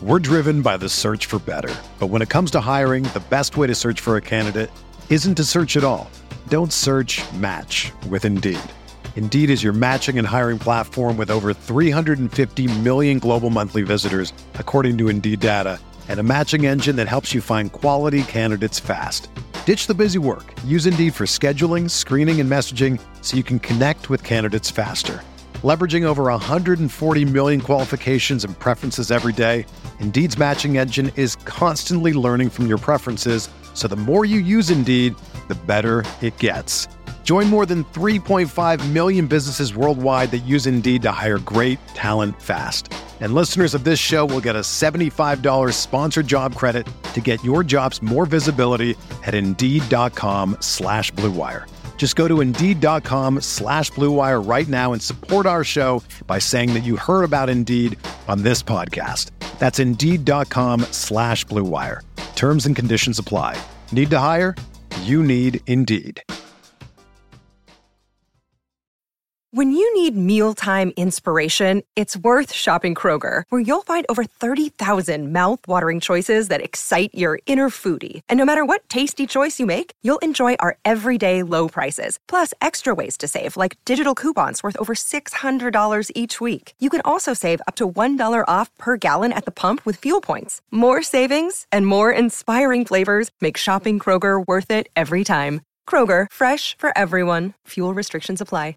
We're driven by the search for better. But when it comes to hiring, the best way to search for a candidate isn't to search at all. Don't search, match with Indeed. Indeed is your matching and hiring platform with over 350 million global monthly visitors, according to Indeed data, and a matching engine that helps you find quality candidates fast. Ditch the busy work. Use Indeed for scheduling, screening, and messaging so you can connect with candidates faster. Leveraging over 140 million qualifications and preferences every day, Indeed's matching engine is constantly learning from your preferences, so the more you use Indeed, the better it gets. Join more than 3.5 million businesses worldwide that use Indeed to hire great talent fast. And listeners of this show will get a $75 sponsored job credit to get your jobs more visibility at Indeed.com/Blue Wire. Just go to Indeed.com/Blue Wire right now and support our show by saying that you heard about Indeed on this podcast. That's Indeed.com/Blue Wire. Terms and conditions apply. Need to hire? You need Indeed. When you need mealtime inspiration, it's worth shopping Kroger, where you'll find over 30,000 mouth-watering choices that excite your inner foodie. And no matter what tasty choice you make, you'll enjoy our everyday low prices, plus extra ways to save, like digital coupons worth over $600 each week. You can also save up to $1 off per gallon at the pump with fuel points. More savings and more inspiring flavors make shopping Kroger worth it every time. Kroger, fresh for everyone. Fuel restrictions apply.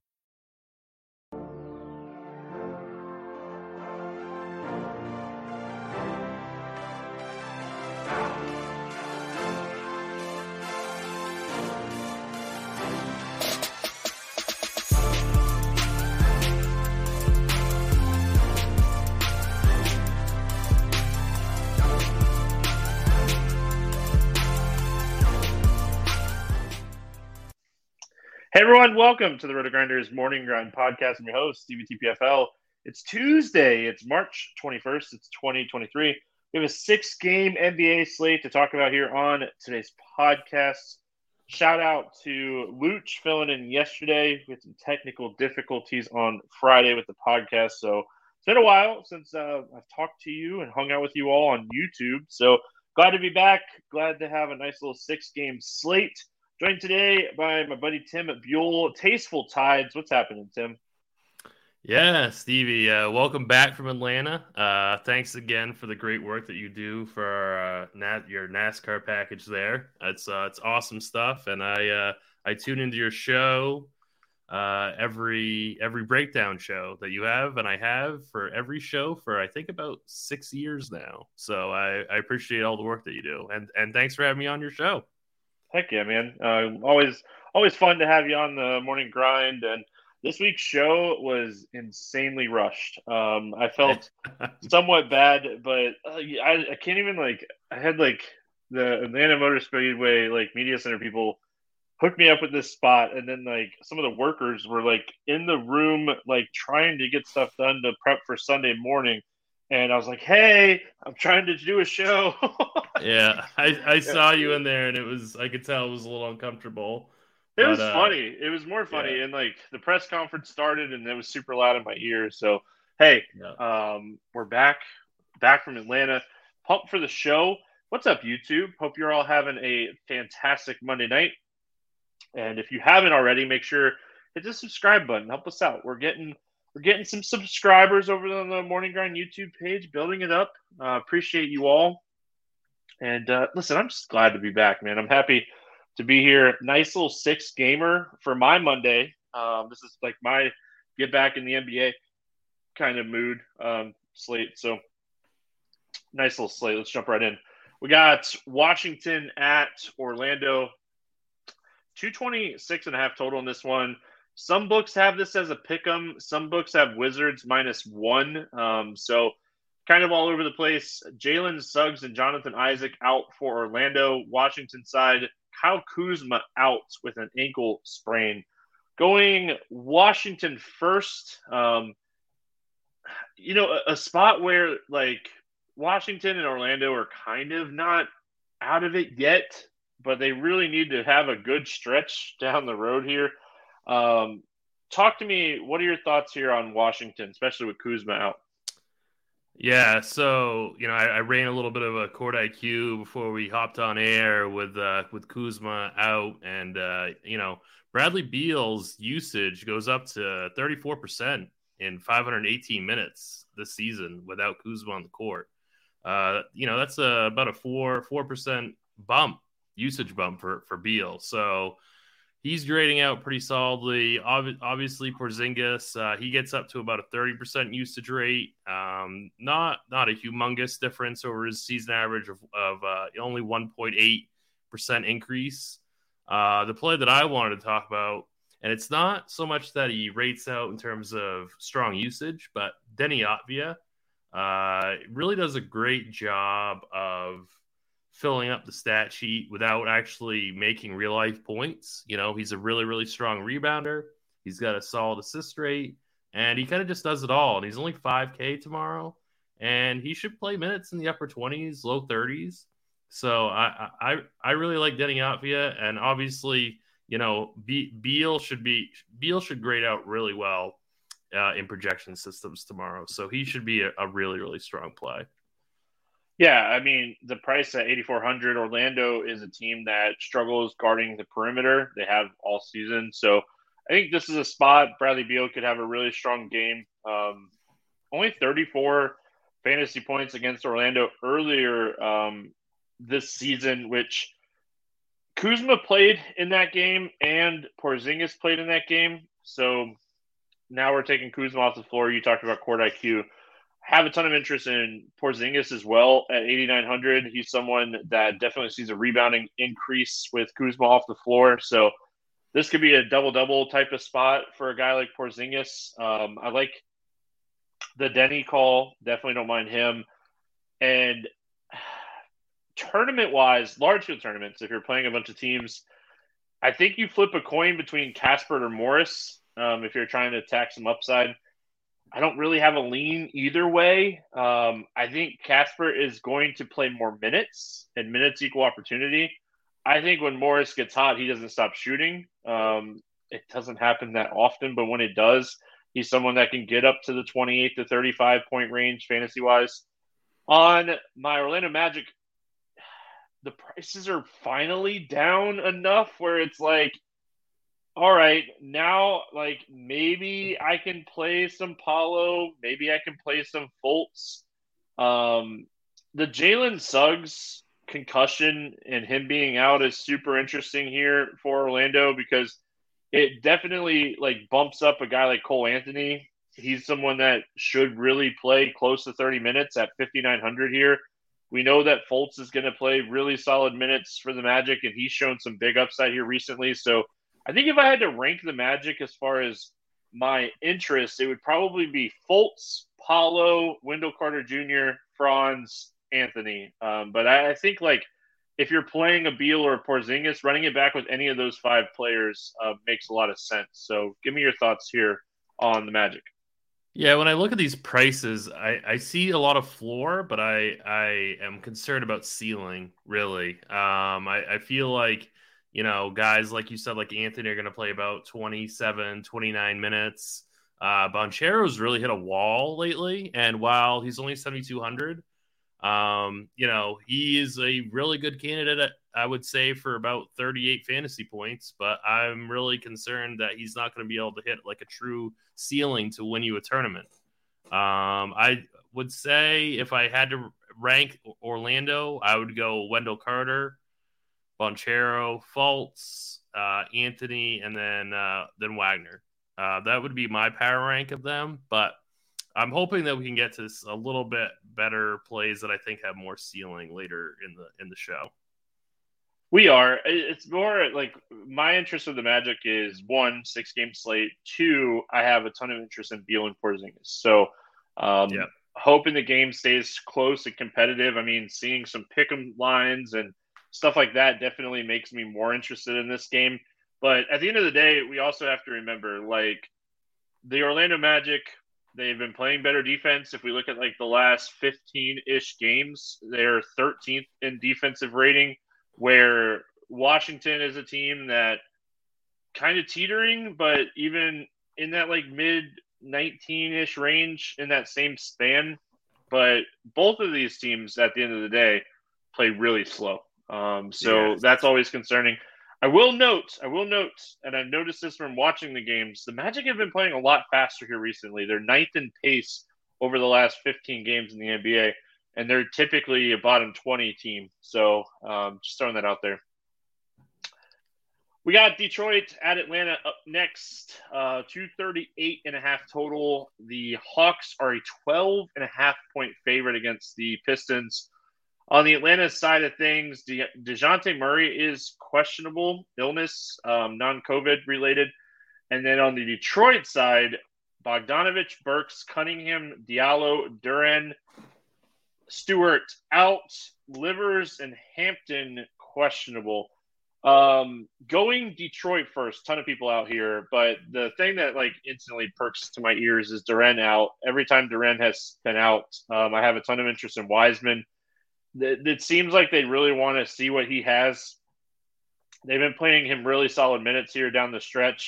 Hey everyone, welcome to the RotoGrinders Morning Grind Podcast. I'm your host, Stevie TPFL. It's Tuesday. It's March 21st. It's 2023. We have a 6-game NBA slate to talk about here on today's podcast. Shout out to Luch filling in yesterday with some technical difficulties on Friday with the podcast. So it's been a while since I've talked to you and hung out with you all on YouTube. So glad to be back. Glad to have a nice little 6-game slate. Joined today by my buddy Tim at Buell. Tasteful Tides. What's happening, Tim? Yeah, Stevie, welcome back from Atlanta. Thanks again for the great work that you do for our, your NASCAR package there. It's awesome stuff, and I tune into your show every breakdown show that you have, and I have for every show for I think about 6 years now. So I appreciate all the work that you do, and thanks for having me on your show. Heck yeah, man. Always fun to have you on the Morning Grind. And this week's show was insanely rushed. I felt somewhat bad, but I can't even, I had, the Atlanta Motor Speedway, media center people hooked me up with this spot. And then, some of the workers were, in the room, trying to get stuff done to prep for Sunday morning. And I was like, hey, I'm trying to do a show. Yeah, I saw you in there, and I could tell it was a little uncomfortable. It was funny. It was more funny. Yeah. And, the press conference started, and it was super loud in my ears. So, hey, we're back from Atlanta. Pumped for the show. What's up, YouTube? Hope you're all having a fantastic Monday night. And if you haven't already, make sure hit the subscribe button. Help us out. We're getting some subscribers over on the Morning Grind YouTube page, building it up. Appreciate you all. And listen, I'm just glad to be back, man. I'm happy to be here. Nice little 6-gamer for my Monday. This is my get back in the NBA kind of mood slate. So nice little slate. Let's jump right in. We got Washington at Orlando. 226.5 total in this one. Some books have this as a pick'em. Some books have Wizards -1. So kind of all over the place. Jalen Suggs and Jonathan Isaac out for Orlando. Washington side, Kyle Kuzma out with an ankle sprain. Going Washington first, a spot where Washington and Orlando are kind of not out of it yet, but they really need to have a good stretch down the road here. Talk to me. What are your thoughts here on Washington, especially with Kuzma out? Yeah, so I ran a little bit of a court IQ before we hopped on air with Kuzma out, and Bradley Beal's usage goes up to 34% in 518 minutes this season without Kuzma on the court. That's about a 4% usage bump for Beal. So he's grading out pretty solidly. Obviously, Porzingis, he gets up to about a 30% usage rate. Not a humongous difference over his season average of only 1.8% increase. The play that I wanted to talk about, and it's not so much that he rates out in terms of strong usage, but Deni Avdija really does a great job of filling up the stat sheet without actually making real life points. He's a really, really strong rebounder. He's got a solid assist rate, and he kind of just does it all. And he's only 5K tomorrow, and he should play minutes in the upper 20s, low 30s. So I really like Deni Avdija, and obviously, Beal should grade out really well in projection systems tomorrow. So he should be a really, really strong play. Yeah, I mean, the price at 8,400, Orlando is a team that struggles guarding the perimeter. They have all season. So I think this is a spot Bradley Beal could have a really strong game. Only 34 fantasy points against Orlando earlier this season, which Kuzma played in that game and Porzingis played in that game. So now we're taking Kuzma off the floor. You talked about court IQ. Have a ton of interest in Porzingis as well at 8,900. He's someone that definitely sees a rebounding increase with Kuzma off the floor. So this could be a double-double type of spot for a guy like Porzingis. I like the Deni call. Definitely don't mind him. And tournament-wise, large field tournaments, if you're playing a bunch of teams, I think you flip a coin between Casper or Morris if you're trying to attack some upside. I don't really have a lean either way. I think Casper is going to play more minutes, and minutes equal opportunity. I think when Morris gets hot, he doesn't stop shooting. It doesn't happen that often, but when it does, he's someone that can get up to the 28 to 35 point range fantasy-wise. On my Orlando Magic, the prices are finally down enough where it's like, all right, now, maybe I can play some Paulo. Maybe I can play some Fultz. The Jalen Suggs concussion and him being out is super interesting here for Orlando because it definitely, bumps up a guy like Cole Anthony. He's someone that should really play close to 30 minutes at 5,900 here. We know that Fultz is going to play really solid minutes for the Magic, and he's shown some big upside here recently. So I think if I had to rank the Magic as far as my interest, it would probably be Fultz, Paulo, Wendell Carter Jr., Franz, Anthony. But I think if you're playing a Beal or a Porzingis, running it back with any of those five players makes a lot of sense. So give me your thoughts here on the Magic. Yeah, when I look at these prices, I see a lot of floor, but I am concerned about ceiling, really. I feel like, guys like you said, like Anthony, are going to play about 27, 29 minutes. Banchero's really hit a wall lately, and while he's only 7,200, he is a really good candidate, I would say, for about 38 fantasy points, but I'm really concerned that he's not going to be able to hit like a true ceiling to win you a tournament. I would say if I had to rank Orlando, I would go Wendell Carter, Banchero, Fultz, Anthony, and then Wagner. That would be my power rank of them, but I'm hoping that we can get to a little bit better plays that I think have more ceiling later in the show. We are. It's more like my interest with the Magic is 1, 6-game slate. 2, I have a ton of interest in Beal and Porzingis. So, hoping the game stays close and competitive. I mean, seeing some pick'em lines and stuff like that definitely makes me more interested in this game. But at the end of the day, we also have to remember, the Orlando Magic, they've been playing better defense. If we look at the last 15-ish games, they're 13th in defensive rating, where Washington is a team that kind of teetering, but even in that mid 19-ish range in that same span. but both of these teams at the end of the day play really slow. So that's always concerning. I will note, and I've noticed this from watching the games, the Magic have been playing a lot faster here recently. They're ninth in pace over the last 15 games in the NBA, and they're typically a bottom 20 team. So just throwing that out there. We got Detroit at Atlanta up next, 238.5 total. The Hawks are a 12.5-point favorite against the Pistons. On the Atlanta side of things, DeJounte Murray is questionable, illness, non-COVID related. And then on the Detroit side, Bogdanovich, Burks, Cunningham, Diallo, Duren, Stewart out, Livers, and Hampton questionable. Going Detroit first, ton of people out here, but the thing that instantly perks to my ears is Duren out. Every time Duren has been out, I have a ton of interest in Wiseman. It seems like they really want to see what he has. They've been playing him really solid minutes here down the stretch.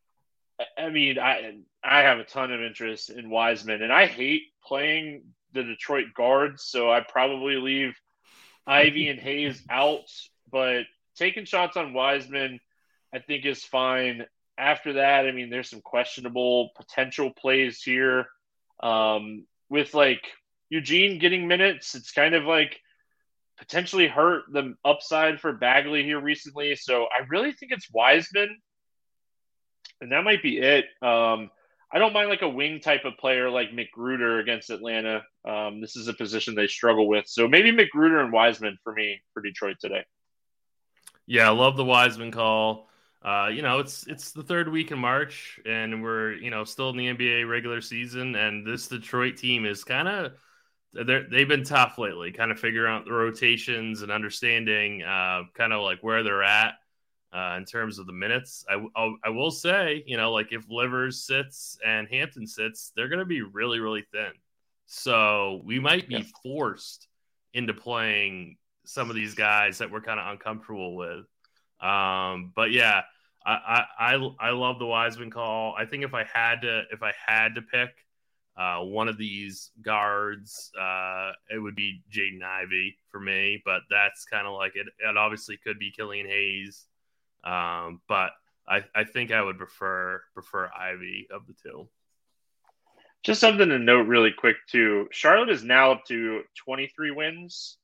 I mean, I have a ton of interest in Wiseman, and I hate playing the Detroit guards, so I probably leave Ivy and Hayes out, but taking shots on Wiseman I think is fine. After that, I mean, there's some questionable potential plays here. With Eugene getting minutes, it's kind of potentially hurt the upside for Bagley here recently. So I really think it's Wiseman, and that might be it. I don't mind a wing type of player like McGruder against Atlanta. This is a position they struggle with. So maybe McGruder and Wiseman for me for Detroit today. Yeah, I love the Wiseman call. It's the third week in March, and we're still in the NBA regular season, and this Detroit team is they've been tough lately, kind of figuring out the rotations and understanding where they're at in terms of the minutes. I will say, if Livers sits and Hampton sits, they're going to be really, really thin. So we might be forced into playing some of these guys that we're kind of uncomfortable with. But yeah, I love the Wiseman call. I think if I had to pick one of these guards, it would be Jaden Ivey for me, but that's kind of it obviously could be Killian Hayes. But I think I would prefer Ivy of the two. Just something to note really quick too. Charlotte is now up to 23 wins.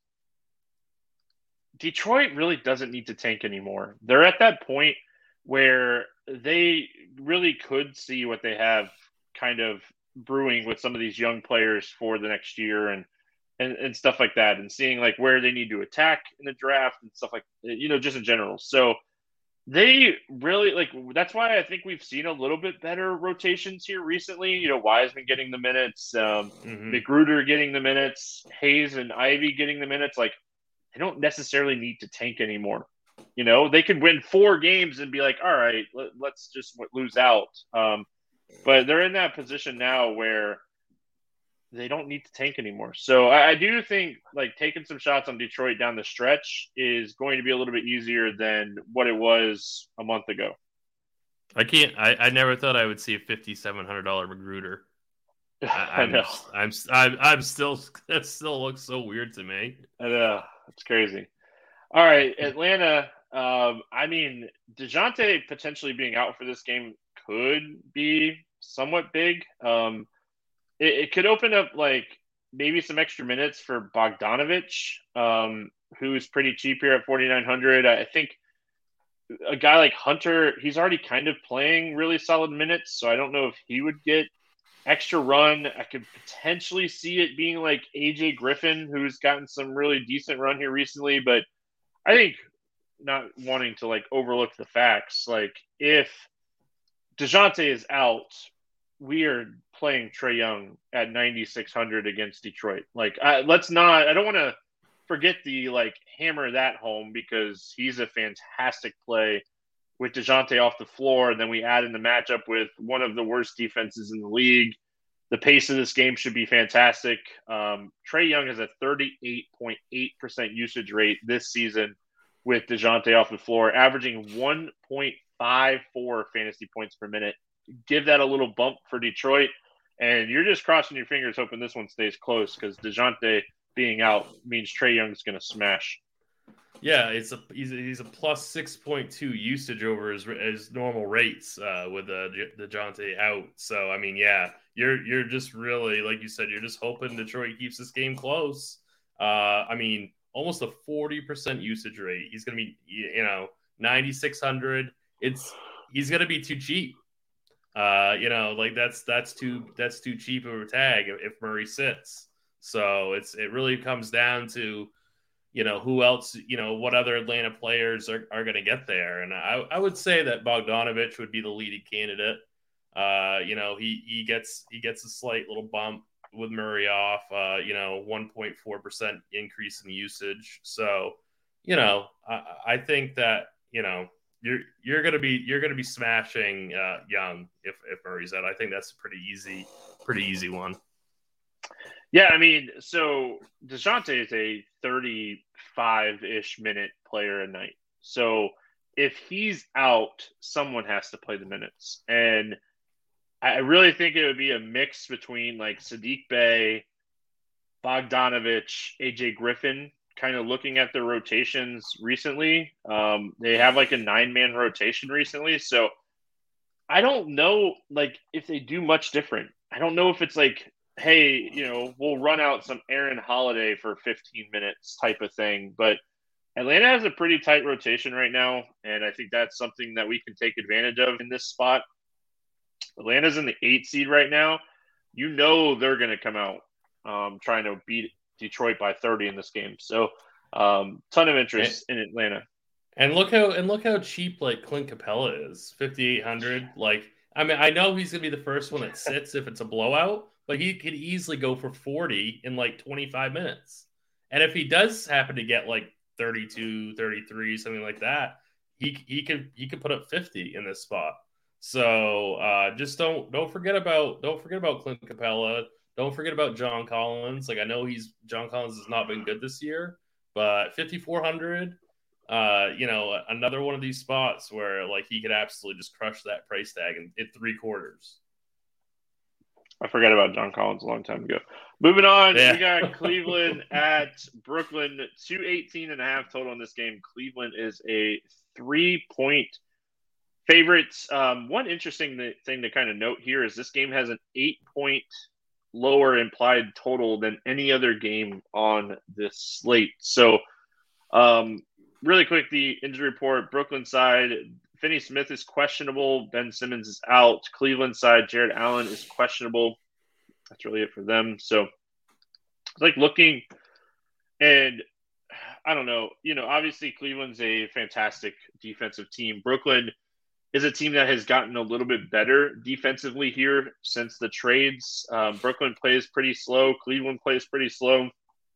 Detroit really doesn't need to tank anymore. They're at that point where they really could see what they have kind of brewing with some of these young players for the next year and stuff like that, and seeing where they need to attack in the draft and stuff just in general. So they really that's why I think we've seen a little bit better rotations here recently. Wiseman getting the minutes, McGruder getting the minutes, Hayes and Ivy getting the minutes. They don't necessarily need to tank anymore. They could win 4 games and be all right, let's just lose out. But they're in that position now where they don't need to tank anymore. So I do think taking some shots on Detroit down the stretch is going to be a little bit easier than what it was a month ago. I never thought I would see a $5,700 McGruder. I know. I'm still, that still looks so weird to me. I know. It's crazy. All right. Atlanta. I mean, DeJounte potentially being out for this game could be somewhat big. It could open up maybe some extra minutes for Bogdanovich, who's pretty cheap here at 4,900. I think a guy like Hunter, he's already kind of playing really solid minutes, so I don't know if he would get extra run. I could potentially see it being AJ Griffin, who's gotten some really decent run here recently, but I think not wanting to overlook the facts. If DeJounte is out, we are playing Trae Young at 9,600 against Detroit. I don't want to forget the hammer that home, because he's a fantastic play with DeJounte off the floor. And then we add in the matchup with one of the worst defenses in the league. The pace of this game should be fantastic. Trae Young has a 38.8% usage rate this season with DeJounte off the floor, averaging 1.54 fantasy points per minute. Give that a little bump for Detroit. And you're just crossing your fingers hoping this one stays close because DeJounte being out means Trae Young's going to smash. Yeah, he's a plus 6.2 usage over his normal rates with DeJounte out. So I mean, yeah, you're just really, like you said, you're just hoping Detroit keeps this game close. I mean, almost a 40% usage rate. He's going to be 9,600. He's going to be too cheap. Like that's too cheap of a tag if Murray sits. So it really comes down to, who else, what other Atlanta players are going to get there. And I would say that Bogdanović would be the leading candidate. He gets a slight little bump with Murray off, 1.4% increase in usage. So, I think that, you're gonna be smashing Young if Murray's out. I think that's a pretty easy one. Yeah, I mean, so DeJounte is a 35-ish minute player a night. So if he's out, someone has to play the minutes. And I really think it would be a mix between like Saddiq Bey, Bogdanović, AJ Griffin, kind of looking at their rotations recently. They have like a 9-man rotation recently. So I don't know, like, if they do much different. I don't know if it's like, hey, we'll run out some Aaron Holiday for 15 minutes type of thing. But Atlanta has a pretty tight rotation right now, and I think that's something that we can take advantage of in this spot. Atlanta's in the 8th seed right now. They're going to come out trying to beat Detroit by 30 in this game. So ton of interest in Atlanta. And look how cheap like Clint Capella is, 5,800. Like, I mean, I know he's gonna be the first one that sits if it's a blowout, but he could easily go for 40 in like 25 minutes. And if he does happen to get like 32, 33, something like that, he could put up 50 in this spot. So just don't forget about Clint Capella. Don't forget about John Collins. Like, I know John Collins has not been good this year, but 5,400. Another one of these spots where like he could absolutely just crush that price tag in 3 quarters. I forgot about John Collins a long time ago. Moving on, We got Cleveland at Brooklyn. 218.5 total in this game. Cleveland is a 3-point favorite. One interesting thing to kind of note here is this game has an 8-point lower implied total than any other game on this slate. So, really quick, the injury report, Brooklyn side, Finney Smith is questionable. Ben Simmons is out. Cleveland side, Jared Allen is questionable. That's really it for them. So, like looking, and I don't know, obviously Cleveland's a fantastic defensive team. Brooklyn is a team that has gotten a little bit better defensively here since the trades. Brooklyn plays pretty slow. Cleveland plays pretty slow.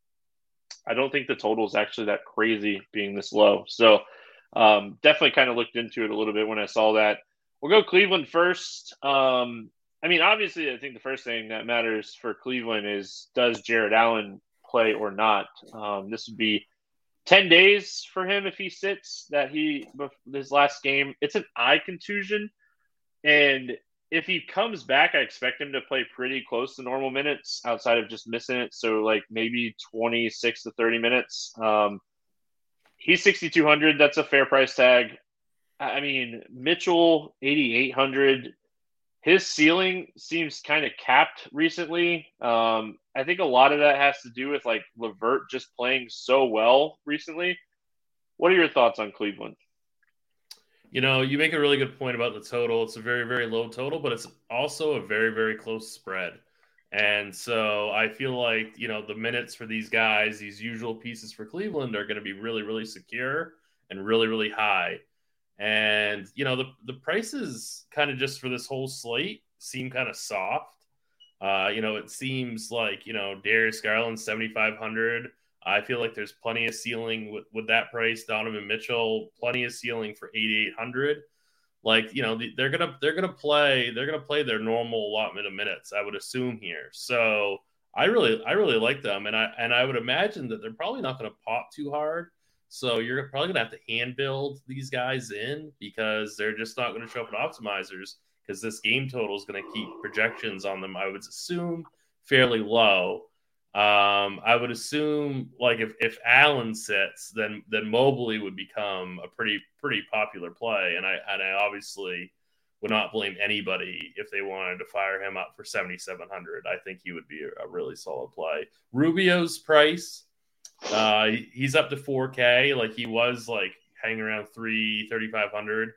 I don't think the total is actually that crazy being this low. So definitely kind of looked into it a little bit when I saw that. We'll go Cleveland first. Obviously, I think the first thing that matters for Cleveland is, does Jared Allen play or not? This would be 10 days for him if he sits, his last game. It's an eye contusion. And if he comes back, I expect him to play pretty close to normal minutes outside of just missing it. So like maybe 26 to 30 minutes. He's 6,200. That's a fair price tag. I mean, Mitchell, 8,800. His ceiling seems kind of capped recently. I think a lot of that has to do with like LeVert just playing so well recently. What are your thoughts on Cleveland? You make a really good point about the total. It's a very, very low total, but it's also a very, very close spread. And so I feel like, the minutes for these guys, these usual pieces for Cleveland, are going to be really, really secure and really, really high. And, the prices kind of just for this whole slate seem kind of soft. It seems like, Darius Garland, 7,500. I feel like there's plenty of ceiling with that price. Donovan Mitchell, plenty of ceiling for 8,800. Like, they're gonna play their normal allotment of minutes, I would assume here. So I really like them, and I would imagine that they're probably not going to pop too hard. So you're probably going to have to hand build these guys in because they're just not going to show up in optimizers because this game total is going to keep projections on them, I would assume, fairly low. I would assume like if Allen sits, then Mobley would become a pretty popular play, and I obviously would not blame anybody if they wanted to fire him up for 7,700. I think he would be a really solid play. Rubio's price, he's up to 4K. Like he was like hanging around 3,500.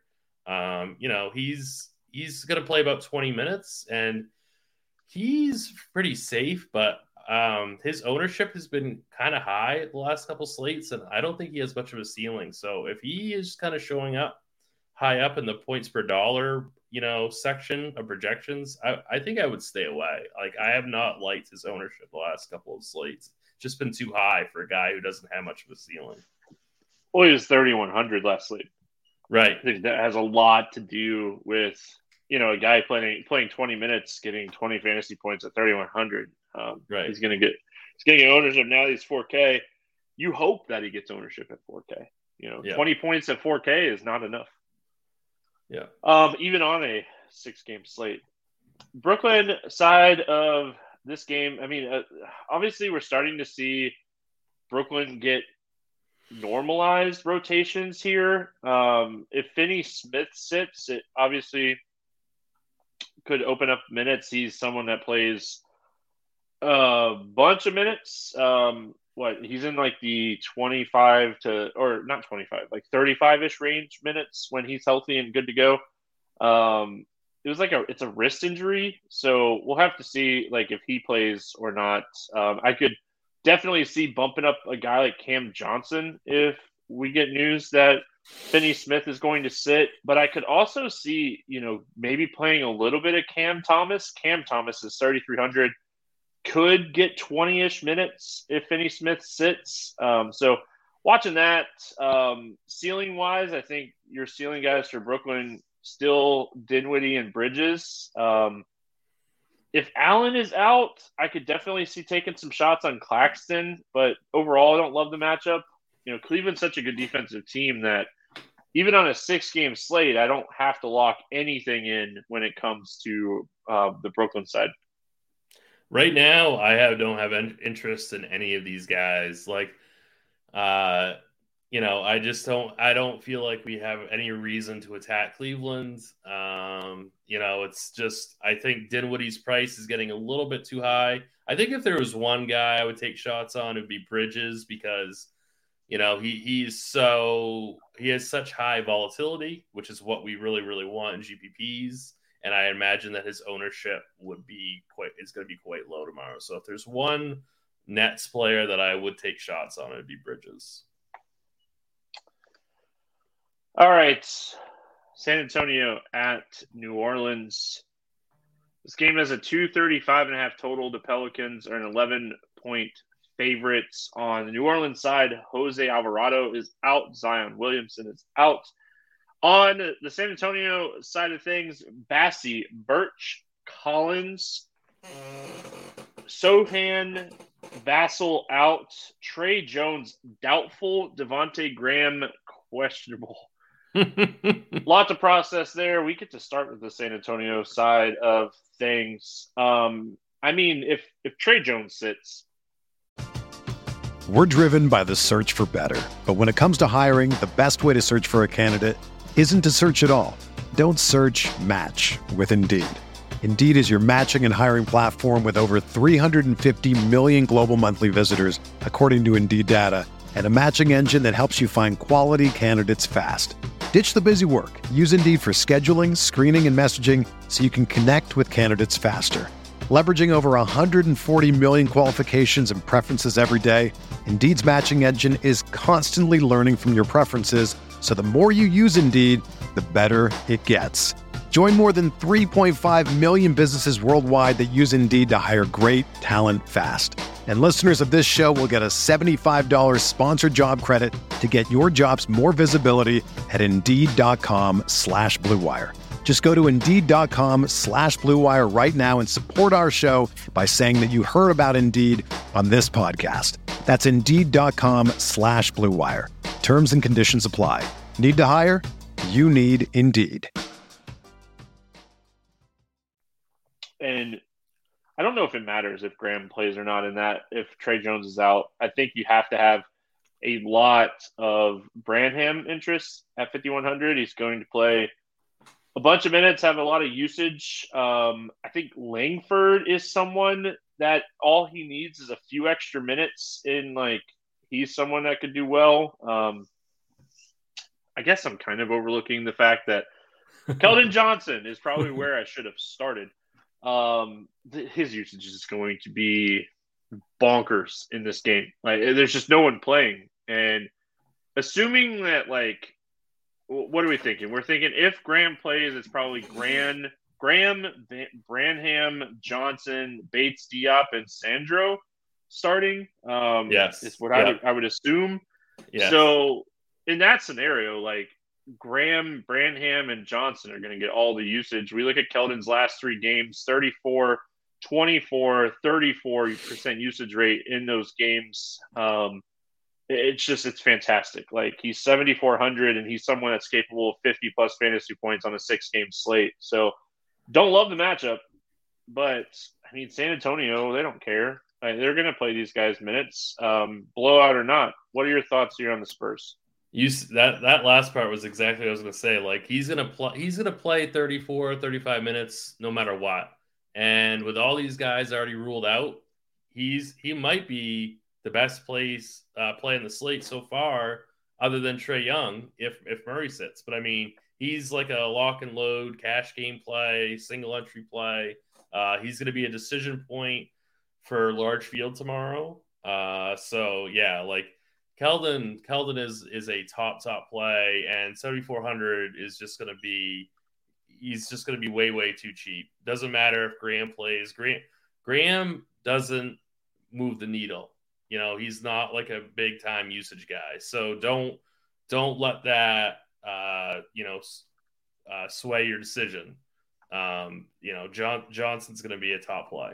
He's going to play about 20 minutes, and he's pretty safe, but his ownership has been kind of high the last couple slates, and I don't think he has much of a ceiling. So if he is kind of showing up high up in the points per dollar, section of projections, I think I would stay away. Like I have not liked his ownership the last couple of slates. It's just been too high for a guy who doesn't have much of a ceiling. Well, he was 3,100 last slate. Right. I think that has a lot to do with, a guy playing 20 minutes, getting 20 fantasy points at 3,100. Right. He's getting ownership now. He's 4K. You hope that he gets ownership at 4K. 20 points at 4K is not enough. Yeah. Even on a 6-game slate. Brooklyn side of this game, I mean, obviously we're starting to see Brooklyn get normalized rotations here. If Finney Smith sits, it obviously could open up minutes. He's someone that plays a bunch of minutes. He's in like the 25 to, or not 25, like 35-ish range minutes when he's healthy and good to go. It was like it's a wrist injury, so we'll have to see like if he plays or not. I could definitely see bumping up a guy like Cam Johnson if we get news that Finney Smith is going to sit, but I could also see, maybe playing a little bit of Cam Thomas. Cam Thomas is 3,300. Could get 20-ish minutes if Finney Smith sits. So watching that, ceiling-wise, I think your ceiling guys for Brooklyn still Dinwiddie and Bridges. If Allen is out, I could definitely see taking some shots on Claxton, but overall I don't love the matchup. Cleveland's such a good defensive team that even on a 6-game slate, I don't have to lock anything in when it comes to the Brooklyn side. Right now, I don't have interest in any of these guys. Like, I don't feel like we have any reason to attack Cleveland. It's just, I think Dinwiddie's price is getting a little bit too high. I think if there was one guy I would take shots on, it would be Bridges, because, he has such high volatility, which is what we really, really want in GPPs. And I imagine that his ownership is going to be quite low tomorrow. So if there's one Nets player that I would take shots on, it'd be Bridges. All right. San Antonio at New Orleans. This game has a 235.5 total. The Pelicans are an 11-point favorites. On the New Orleans side, Jose Alvarado is out. Zion Williamson is out. On the San Antonio side of things, Bassie, Birch, Collins, Sohan, Vassell out, Trey Jones doubtful, Devontae Graham questionable. Lot to process there. We get to start with the San Antonio side of things. If Trey Jones sits. We're driven by the search for better. But when it comes to hiring, the best way to search for a candidate isn't to search at all. Don't search, match with Indeed. Indeed is your matching and hiring platform with over 350 million global monthly visitors, according to Indeed data, and a matching engine that helps you find quality candidates fast. Ditch the busy work. Use Indeed for scheduling, screening, and messaging so you can connect with candidates faster. Leveraging over 140 million qualifications and preferences every day, Indeed's matching engine is constantly learning from your preferences, so the more you use Indeed, the better it gets. Join more than 3.5 million businesses worldwide that use Indeed to hire great talent fast. And listeners of this show will get a $75 sponsored job credit to get your jobs more visibility at Indeed.com/Blue Wire. Just go to Indeed.com/Blue Wire right now and support our show by saying that you heard about Indeed on this podcast. That's Indeed.com/Blue Wire. Terms and conditions apply. Need to hire? You need Indeed. And I don't know if it matters if Graham plays or not in that, if Trey Jones is out. I think you have to have a lot of Branham interest at 5,100. He's going to play a bunch of minutes, have a lot of usage. I think Langford is someone that all he needs is a few extra minutes in, like, he's someone that could do well. I guess I'm kind of overlooking the fact that Keldon Johnson is probably where I should have started. His usage is going to be bonkers in this game. Like, there's just no one playing. And assuming that, like, what are we thinking? We're thinking if Graham plays, it's probably Graham, Branham, Johnson, Bates, Diop, and Sandro starting. Yes. Is what I would assume. Yes. So in that scenario, like, Graham, Branham, and Johnson are going to get all the usage. We look at Keldon's last 3 games, 34, 24, 34% usage rate in those games. It's fantastic. Like, he's 7,400 and he's someone that's capable of 50 plus fantasy points on a 6-game slate. So don't love the matchup, but I mean, San Antonio, they don't care. Like, they're going to play these guys minutes, blowout or not. What are your thoughts here on the Spurs? That last part was exactly what I was going to say. Like, he's going to play 34, 35 minutes no matter what. And with all these guys already ruled out, he might be the best play in the slate so far, other than Trae Young, if Murray sits. But I mean, he's like a lock and load cash game play, single entry play. He's going to be a decision point for large field tomorrow. So yeah, like, Keldon is a top play, and 7,400 is just going to be, he's just going to be way too cheap. Doesn't matter if Graham plays. Graham doesn't move the needle. You know, he's not like a big time usage guy. So don't let that sway your decision. Johnson's going to be a top play.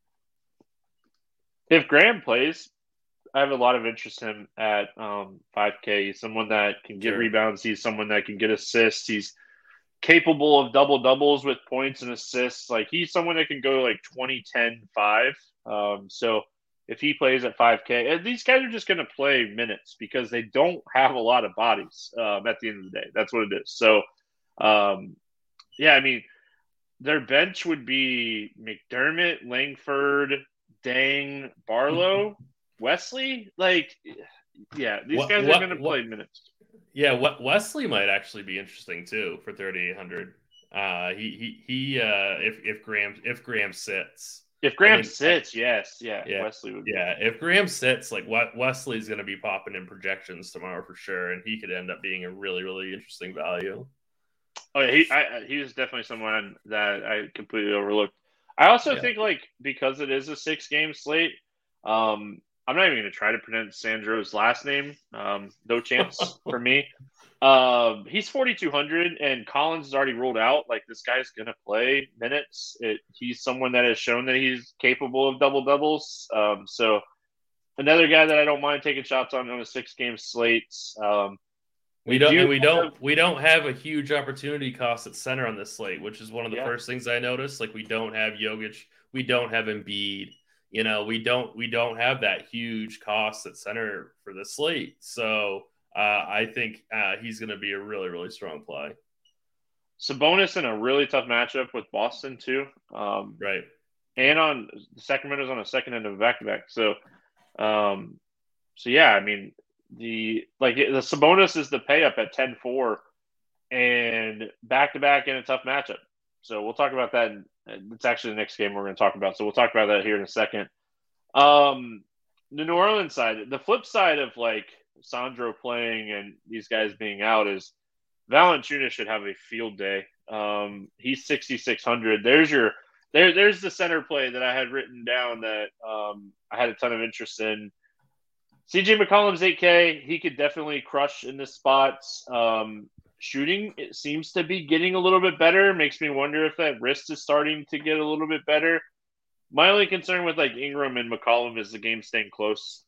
If Graham plays, I have a lot of interest in him at 5K. He's someone that can get rebounds. He's someone that can get assists. He's capable of double-doubles with points and assists. Like, he's someone that can go like 20, 10, 5. So if he plays at 5K, and these guys are just going to play minutes because they don't have a lot of bodies at the end of the day. That's what it is. So, I mean, their bench would be McDermott, Langford, Dang, Barlow, Wesley. Like, yeah, these guys are going to play minutes. Yeah, Wesley might actually be interesting too for 3,800. If Graham sits. If Graham sits, yes. Wesley would be. Yeah, if Graham sits, like, Wesley's going to be popping in projections tomorrow for sure, and he could end up being a really, really interesting value. Oh, yeah, he was definitely someone that I completely overlooked. I also think, like, because it is a 6-game slate, I'm not even going to try to pronounce Sandro's last name. No chance for me. He's 4,200, and Collins is already ruled out. Like, this guy's going to play minutes. He's someone that has shown that he's capable of double-doubles. So another guy that I don't mind taking shots on a 6-game slate. We don't have a huge opportunity cost at center on this slate, which is one of the first things I noticed. Like, we don't have Jokic, we don't have Embiid. You know, we don't have that huge cost at center for the slate. So I think he's going to be a really, really strong play. Sabonis in a really tough matchup with Boston too. Right. And on Sacramento's on a second end of a back-to-back. So yeah, I mean, the Sabonis is the pay up at 10-4 and back-to-back in a tough matchup. So we'll talk about that. It's actually the next game we're going to talk about. So we'll talk about that here in a second. The New Orleans side, the flip side of, like, Sandro playing and these guys being out is Valanciunas should have a field day. He's 6,600. There's the center play that I had written down that I had a ton of interest in. CJ McCollum's 8K. He could definitely crush in this spot. Shooting, it seems to be getting a little bit better. Makes me wonder if that wrist is starting to get a little bit better. My only concern with, like, Ingram and McCollum is the game staying close.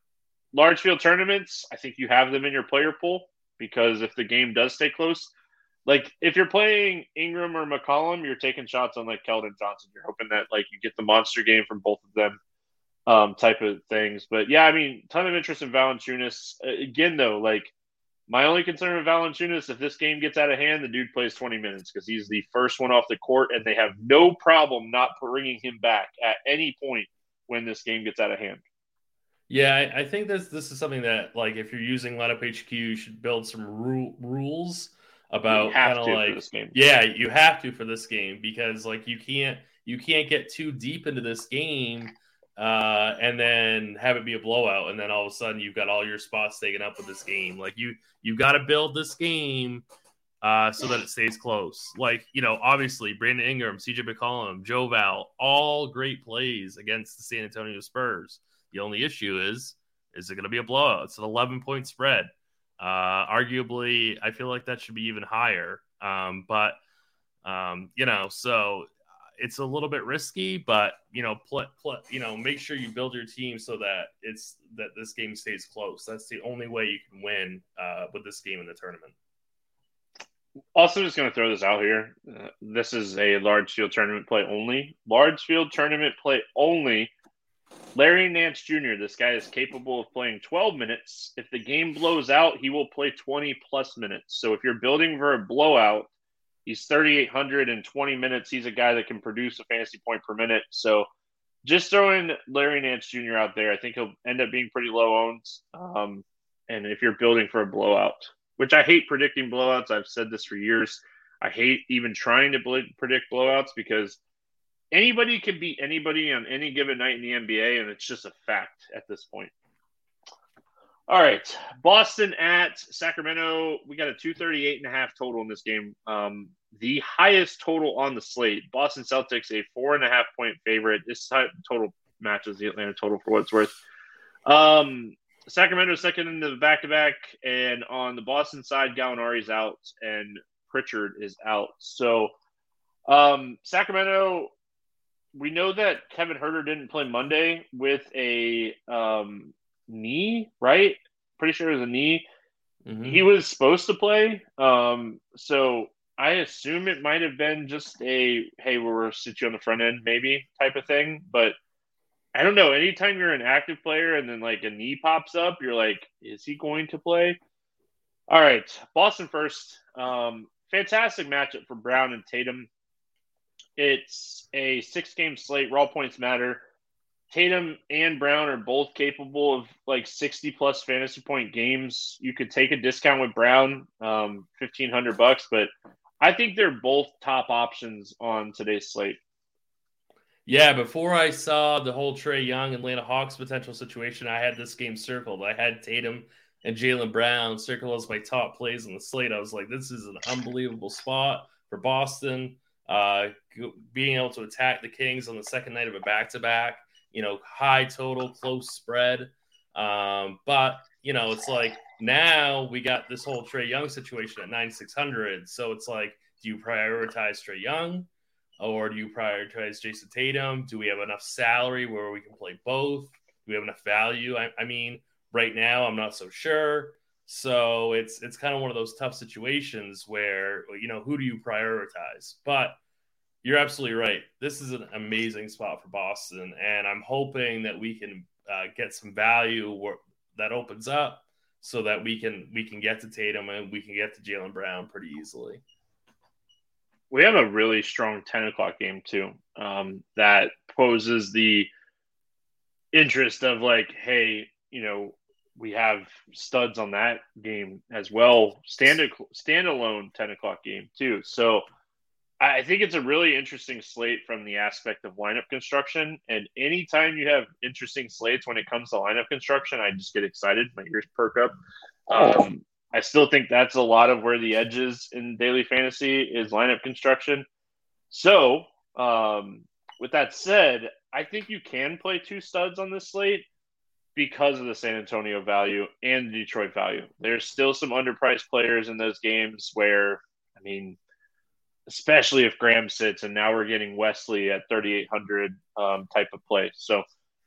Large field tournaments, I think you have them in your player pool because if the game does stay close, like if you're playing Ingram or McCollum, you're taking shots on like Keldon Johnson. You're hoping that like you get the monster game from both of them, type of things. But yeah, I mean, ton of interest in Valanciunas. Again, though, like my only concern with Valanciunas, if this game gets out of hand, the dude plays 20 minutes because he's the first one off the court, and they have no problem not bringing him back at any point when this game gets out of hand. Yeah, I think this is something that, like, if you're using lineup HQ, you should build some rules about kind of like, this game. Yeah, you have to for this game, because like you can't get too deep into this game and then have it be a blowout, and then all of a sudden you've got all your spots taken up with this game. Like you got to build this game so that it stays close. Like, you know, obviously Brandon Ingram, CJ McCollum, Joe Val, all great plays against the San Antonio Spurs. The only issue is it going to be a blowout? It's an 11-point spread. Arguably, I feel like that should be even higher. But you know, so it's a little bit risky, but you know, make sure you build your team so that this game stays close. That's the only way you can win with this game in the tournament. Also, just going to throw this out here. This is a large field tournament play only. Large field tournament play only. Larry Nance Jr., this guy is capable of playing 12 minutes. If the game blows out, he will play 20-plus minutes. So if you're building for a blowout, he's 3,800 in 20 minutes. He's a guy that can produce a fantasy point per minute. So just throwing Larry Nance Jr. out there, I think he'll end up being pretty low owned. And if you're building for a blowout, which I hate predicting blowouts. I've said this for years. I hate even trying to predict blowouts because anybody can beat anybody on any given night in the NBA, and it's just a fact at this point. All right. Boston at Sacramento. We got a 238.5 total in this game. The highest total on the slate. Boston Celtics, a 4.5-point favorite. This total matches the Atlanta total for what it's worth. Sacramento second in the back-to-back, and on the Boston side, Gallinari's out, and Pritchard is out. So Sacramento, we know that Kevin Huerter didn't play Monday with a knee, right? Pretty sure it was a knee. Mm-hmm. He was supposed to play. So I assume it might have been just a, hey, we'll sit you on the front end maybe type of thing. But I don't know. Anytime you're an active player and then like a knee pops up, you're like, is he going to play? All right. Boston first. Fantastic matchup for Brown and Tatum. It's a 6-game slate. Raw points matter. Tatum and Brown are both capable of like 60-plus fantasy point games. You could take a discount with Brown, $1,500, but I think they're both top options on today's slate. Yeah, before I saw the whole Trae Young Atlanta Hawks potential situation, I had this game circled. I had Tatum and Jaylen Brown circled as my top plays on the slate. I was like, this is an unbelievable spot for Boston. Being able to attack the Kings on the second night of a back-to-back, you know, high total, close spread. But, you know, it's like now we got this whole Trae Young situation at 9,600. So it's like, do you prioritize Trae Young or do you prioritize Jason Tatum? Do we have enough salary where we can play both? Do we have enough value? I mean, right now I'm not so sure. So it's kind of one of those tough situations where, you know, who do you prioritize? But you're absolutely right. This is an amazing spot for Boston, and I'm hoping that we can get some value that opens up so that we can get to Tatum and we can get to Jaylen Brown pretty easily. We have a really strong 10 o'clock game too, that poses the interest of like, hey, you know, we have studs on that game as well. Standalone 10 o'clock game too. So I think it's a really interesting slate from the aspect of lineup construction. And anytime you have interesting slates when it comes to lineup construction, I just get excited. My ears perk up. I still think that's a lot of where the edge is in daily fantasy is lineup construction. So with that said, I think you can play two studs on this slate because of the San Antonio value and the Detroit value. There's still some underpriced players in those games where, I mean, especially if Graham sits, and now we're getting Wesley at 3,800 type of play. So,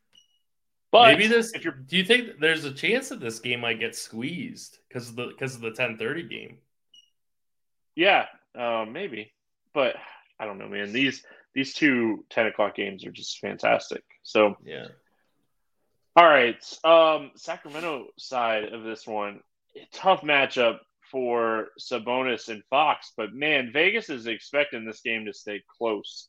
but maybe do you think there's a chance that this game might get squeezed because of the 10:30 game? Yeah, maybe. But I don't know, man. These two 10 o'clock games are just fantastic. So, Yeah. all right. Sacramento side of this one, tough matchup for Sabonis and Fox. But, man, Vegas is expecting this game to stay close.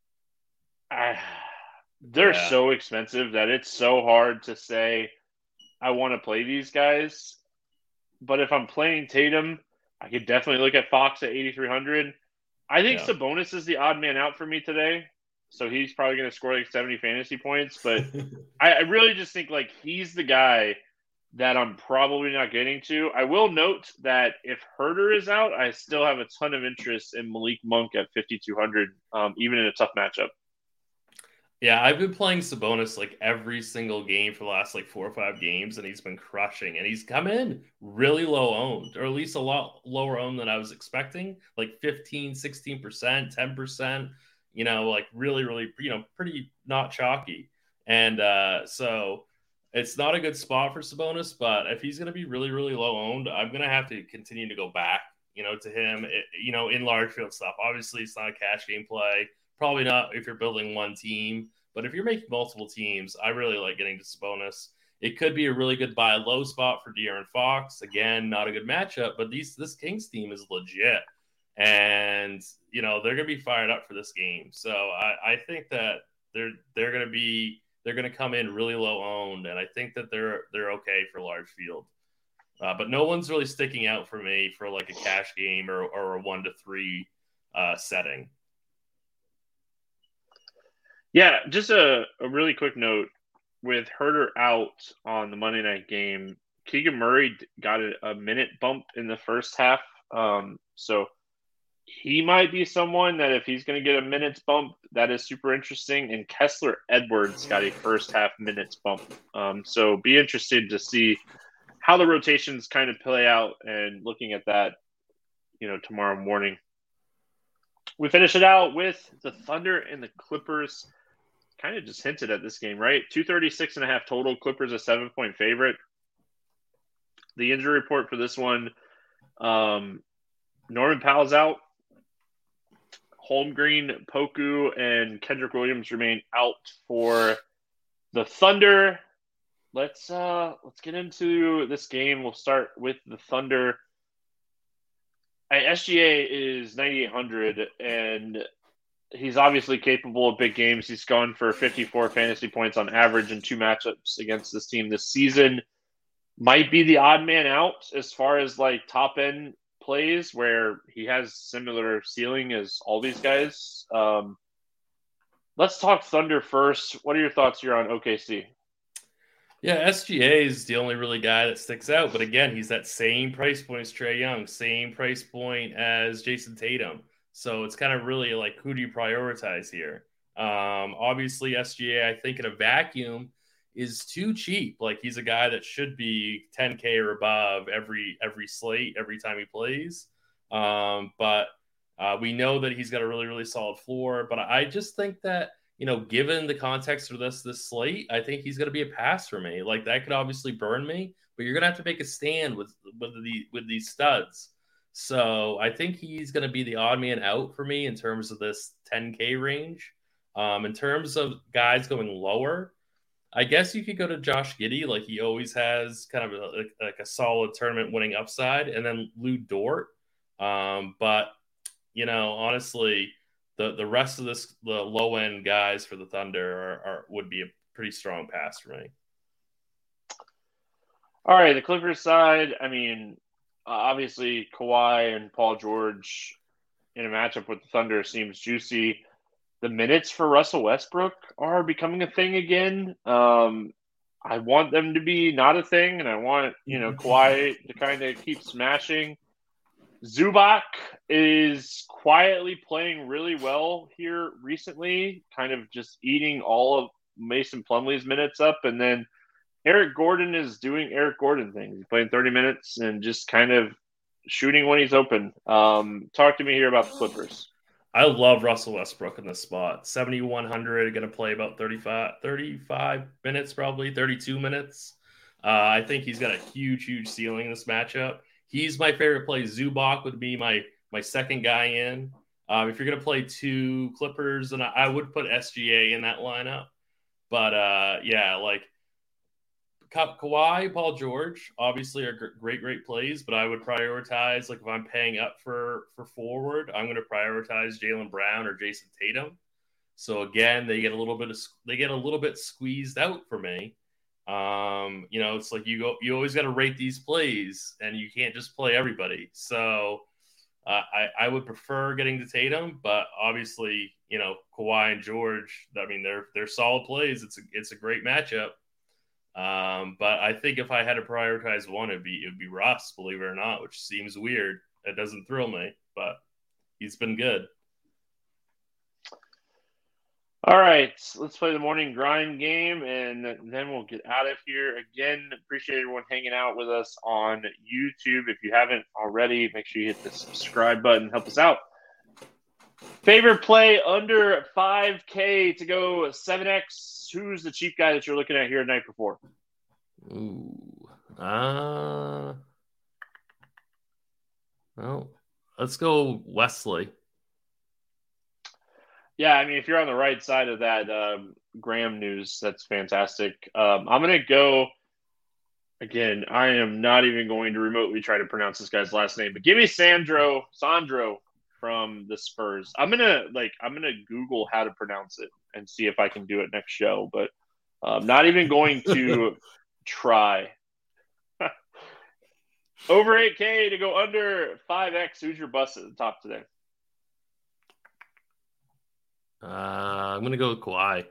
They're so expensive that it's so hard to say I want to play these guys. But if I'm playing Tatum, I could definitely look at Fox at 8,300. I think Sabonis is the odd man out for me today. So he's probably going to score like 70 fantasy points. But I really just think like he's the guy that I'm probably not getting to. I will note that if Herter is out, I still have a ton of interest in Malik Monk at 5,200, even in a tough matchup. Yeah, I've been playing Sabonis like every single game for the last like 4 or 5 games, and he's been crushing. And he's come in really low owned, or at least a lot lower owned than I was expecting, like 15, 16%, 10%, like really, really, pretty not chalky. And so it's not a good spot for Sabonis, but if he's going to be really, really low owned, I'm going to have to continue to go back, to him, in large field stuff. Obviously, it's not a cash game play. Probably not if you're building one team, but if you're making multiple teams, I really like getting to Sabonis. It could be a really good buy low spot for De'Aaron Fox. Again, not a good matchup, but this Kings team is legit, and they're going to be fired up for this game. So I think that they're going to come in really low owned, and I think that they're okay for large field. But no one's really sticking out for me for like a cash game or a 1-3 setting. Yeah, just a really quick note. With Herter out on the Monday night game, Keegan Murray got a minute bump in the first half. So he might be someone that if he's going to get a minutes bump, that is super interesting. And Kessler Edwards got a first half minutes bump. So be interested to see how the rotations kind of play out and looking at that, tomorrow morning. We finish it out with the Thunder and the Clippers. Kind of just hinted at this game, right? 236.5 total. Clippers a 7-point favorite. The injury report for this one, Norman Powell's out. Holmgren, Poku, and Kendrick Williams remain out for the Thunder. Let's get into this game. We'll start with the Thunder. SGA is 9,800, and he's obviously capable of big games. He's gone for 54 fantasy points on average in 2 matchups against this team this season. Might be the odd man out as far as like top end plays where he has similar ceiling as all these guys. Let's talk Thunder first. What are your thoughts here on OKC? Yeah, SGA is the only really guy that sticks out. But again, he's that same price point as Trae Young, same price point as Jason Tatum. So it's kind of really like, who do you prioritize here? Obviously, SGA, I think in a vacuum, is too cheap. Like he's a guy that should be 10K or above every slate, every time he plays. But we know that he's got a really, really solid floor. But I just think that, given the context of this slate, I think he's going to be a pass for me. Like that could obviously burn me, but you're going to have to make a stand with these studs. So I think he's going to be the odd man out for me in terms of this 10K range. In terms of guys going lower, I guess you could go to Josh Giddey. Like he always has kind of a solid tournament winning upside, and then Lou Dort. But honestly, the rest of the low end guys for the Thunder would be a pretty strong pass for me. All right, the Clippers side. I mean, obviously Kawhi and Paul George in a matchup with the Thunder seems juicy. The minutes for Russell Westbrook are becoming a thing again. I want them to be not a thing, and I want Kawhi to kind of keep smashing. Zubac is quietly playing really well here recently, kind of just eating all of Mason Plumlee's minutes up. And then Eric Gordon is doing Eric Gordon things. He's playing 30 minutes and just kind of shooting when he's open. Talk to me here about the Clippers. I love Russell Westbrook in this spot. 7,100, going to play about 35 minutes, probably 32 minutes. I think he's got a huge, huge ceiling in this matchup. He's my favorite play. Zubac would be my my second guy in. If you're going to play two Clippers, and I would put SGA in that lineup. But, like Kawhi, Paul George, obviously are great plays, but I would prioritize, like if I'm paying up for forward, I'm going to prioritize Jaylen Brown or Jason Tatum. So again, they get a little bit squeezed out for me. It's like you always got to rate these plays, and you can't just play everybody. So I would prefer getting to Tatum, but obviously, Kawhi and George, I mean, they're solid plays. It's a great matchup. But I think if I had to prioritize one, it'd be Russ, believe it or not, which seems weird. It doesn't thrill me, but he's been good. All right, let's play the morning grind game, and then we'll get out of here. Again, appreciate everyone hanging out with us on YouTube. If you haven't already, make sure you hit the subscribe button. Help us out. Favorite play under 5K to go 7X. Who's the cheap guy that you're looking at here night before? Ooh. Well, let's go Wesley. Yeah, I mean, if you're on the right side of that Graham news, that's fantastic. I'm going to go, again, I am not even going to remotely try to pronounce this guy's last name, but give me Sandro from the Spurs. I'm gonna Google how to pronounce it and see if I can do it next show, but I'm not even going to try. Over 8K to go under 5X. Who's your bust at the top today? I'm going to go with Kawhi.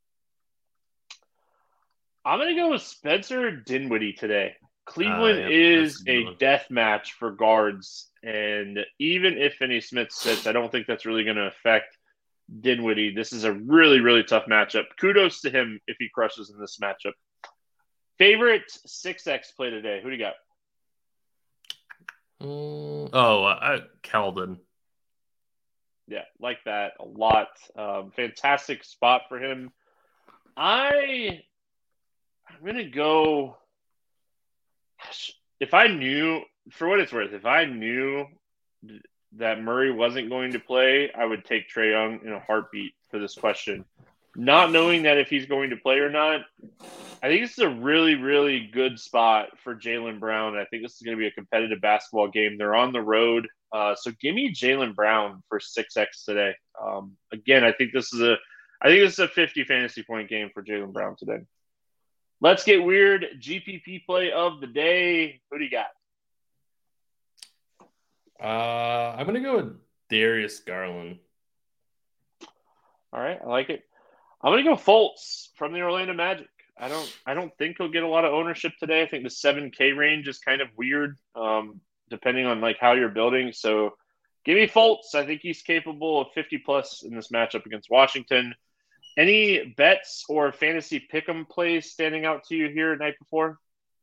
I'm going to go with Spencer Dinwiddie today. Cleveland is a death match for guards, and even if Finney Smith sits, I don't think that's really going to affect Dinwiddie. This is a really, really tough matchup. Kudos to him if he crushes in this matchup. Favorite 6X play today? Who do you got? Keldon. Yeah, like that a lot. Fantastic spot for him. I'm going to go – if I knew – for what it's worth, if I knew that Murray wasn't going to play, I would take Trae Young in a heartbeat for this question. Not knowing that if he's going to play or not, I think this is a really, really good spot for Jaylen Brown. I think this is going to be a competitive basketball game. They're on the road. So give me Jaylen Brown for 6X today. Again, I think this is a 50 fantasy point game for Jaylen Brown today. Let's get weird. GPP play of the day. Who do you got? I'm going to go with Darius Garland. All right, I like it. I'm going to go Fultz from the Orlando Magic. I don't think he'll get a lot of ownership today. I think the 7K range is kind of weird, depending on like how you're building. So give me Fultz. I think he's capable of 50+ in this matchup against Washington. Any bets or fantasy pick'em plays standing out to you here night before?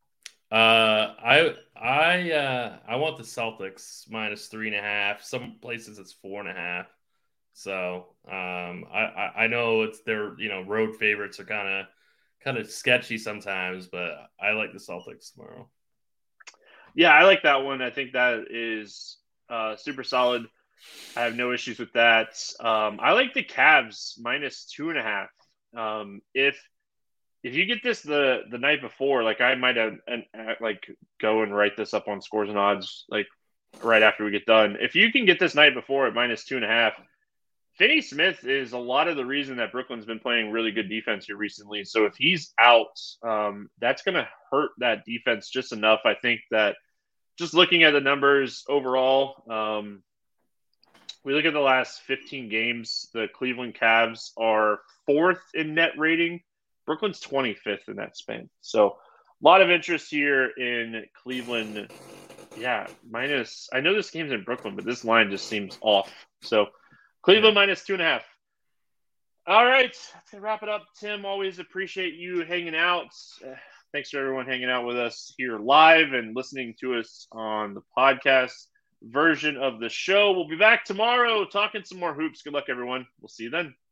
I want the Celtics -3.5. Some places it's 4.5. So I know it's their road favorites are kind of sketchy sometimes, but I like the Celtics tomorrow. Yeah, I like that one. I think that is super solid. I have no issues with that. I like the Cavs -2.5. If you get this the night before, like I might have go and write this up on Scores and Odds like right after we get done. If you can get this night before at -2.5, Finney Smith is a lot of the reason that Brooklyn's been playing really good defense here recently. So if he's out, that's going to hurt that defense just enough. I think that just looking at the numbers overall, we look at the last 15 games, the Cleveland Cavs are 4th in net rating. Brooklyn's 25th in that span. So a lot of interest here in Cleveland. Yeah, I know this game's in Brooklyn, but this line just seems off. So Cleveland -2.5. All right, that's going to wrap it up. Tim, always appreciate you hanging out. Thanks to everyone hanging out with us here live and listening to us on the podcast version of the show. We'll be back tomorrow talking some more hoops. Good luck, everyone. We'll see you then.